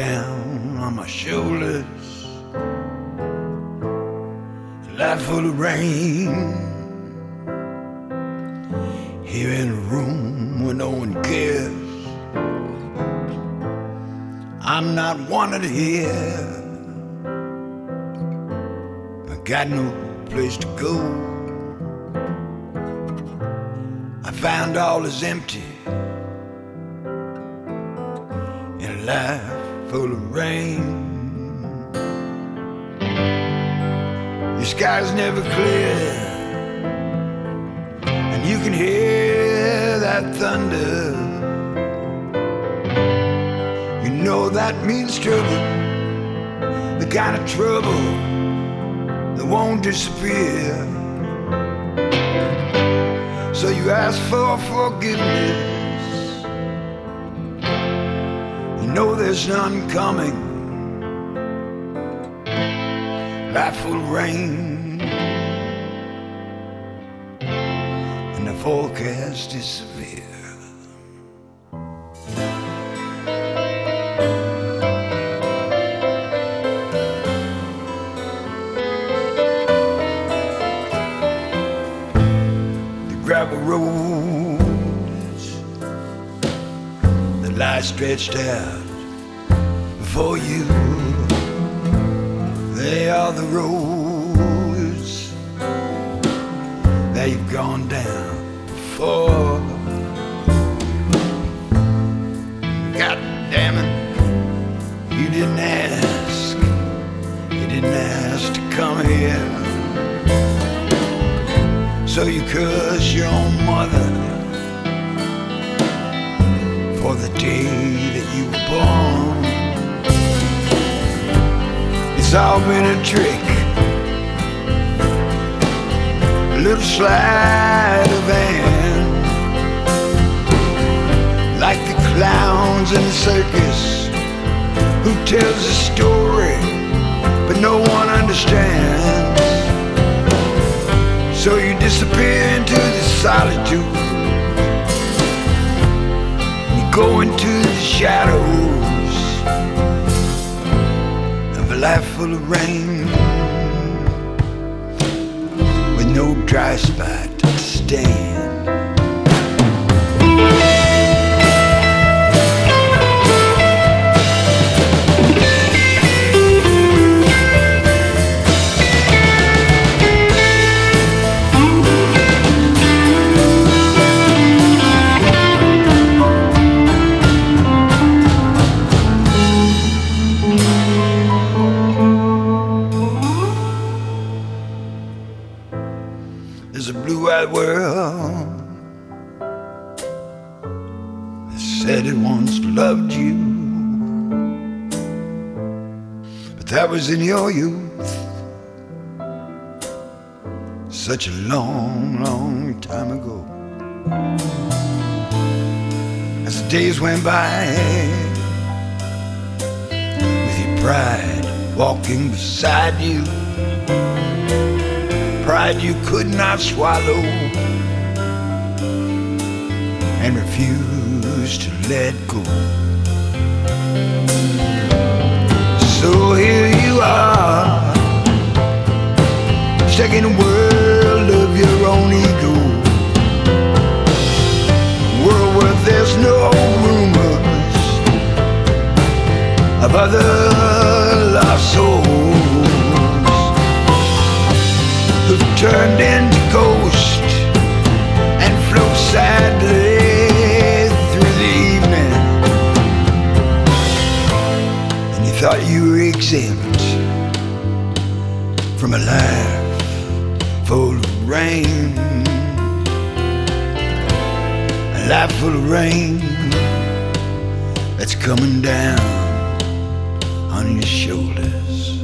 down on my shoulders. A life full of rain. Here in a room where no one cares. I'm not wanted here. I got no place to go. I found all is empty in a life full of rain. The sky's never clear, and you can hear that thunder. You know that means trouble, the kind of trouble that won't disappear. So you ask for forgiveness. You know there's none coming. Life full of rain, and the forecast is severe. Gravel roads that lie stretched out before you, they are the roads that you've gone down before. God damn it, you didn't ask to come here. So you curse your own mother for the day that you were born. It's all been a trick, a little sleight of hand, like the clowns in the circus who tells a story but no one understands. So you disappear into the solitude. You go into the shadows of a life full of rain, with no dry spot to stand. There's a blue-eyed world that said it once loved you, but that was in your youth, such a long, long time ago. As the days went by, with your pride walking beside you, pride you could not swallow and refused to let go. So here you are, stuck in a world of your own ego, a world where there's no rumors of other lost souls who've turned into ghosts and float sadly through the evening. And you thought you were exempt from a life full of rain, a life full of rain that's coming down on your shoulders.